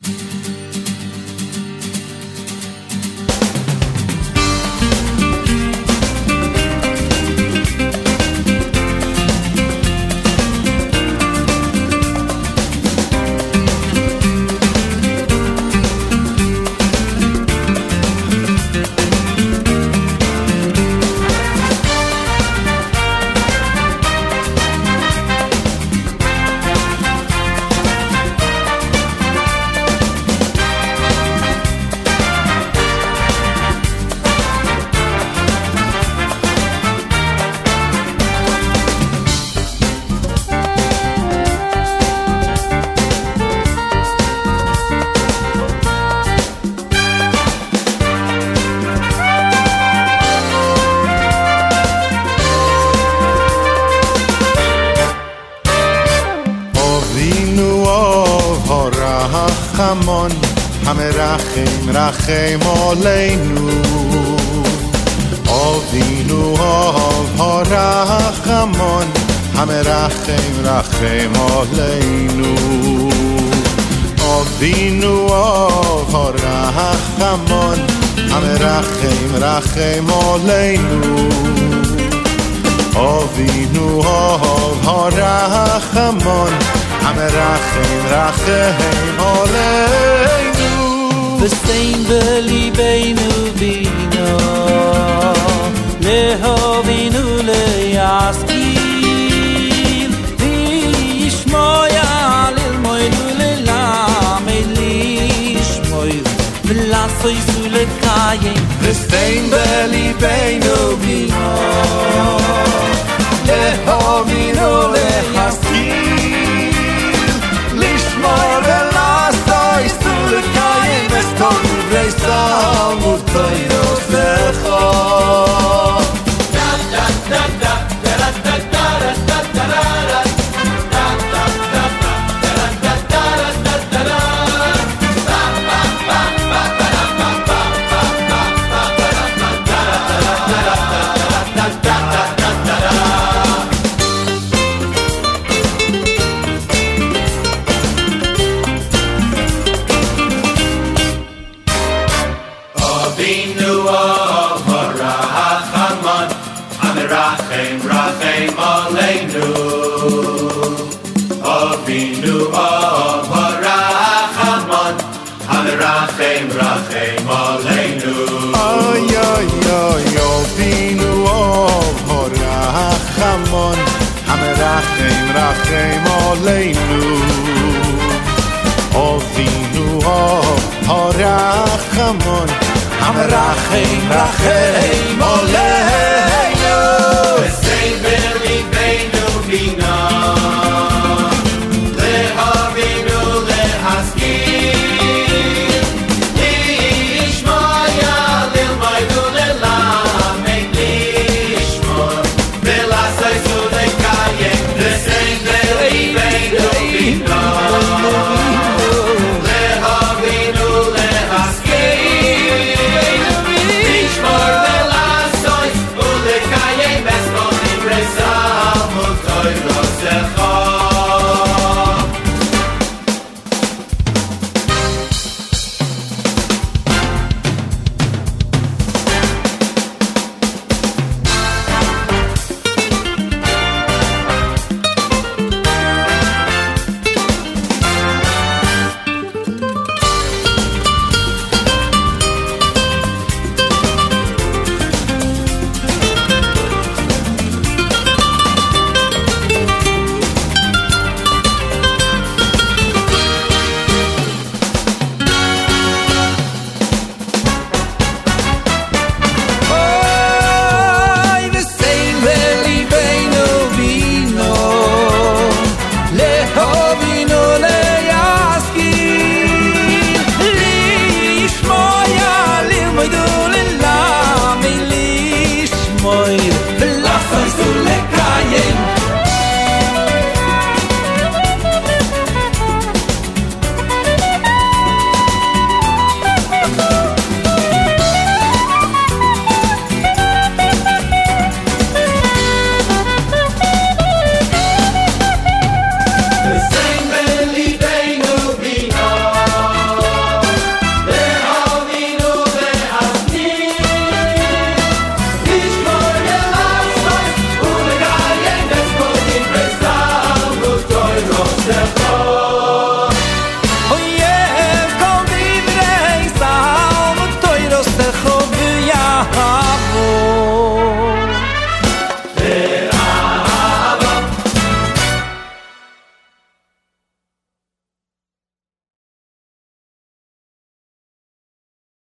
רחמון המרחם רחם עלינו אבינו אב הרחמון המרחם רחם עלינו אבינו אב הרחמון המרחם רחם עלינו אבינו אב הרחמון המרחם רחם עלינו וסיים בליבנו בינו להובינו להשכיל לשמוע ללמוד וללמד לשמוע ולעשות ולקיים וסיים בליבנו בינו להובינו להשכיל לשמור ולעשות ולקיים את כל דברי סלמות תורתך רחם עלינו אוי אוי אוי אבינו אב הרחמון המרחם רחם עלינו אבינו אב הרחמון המרחם רחם עלינו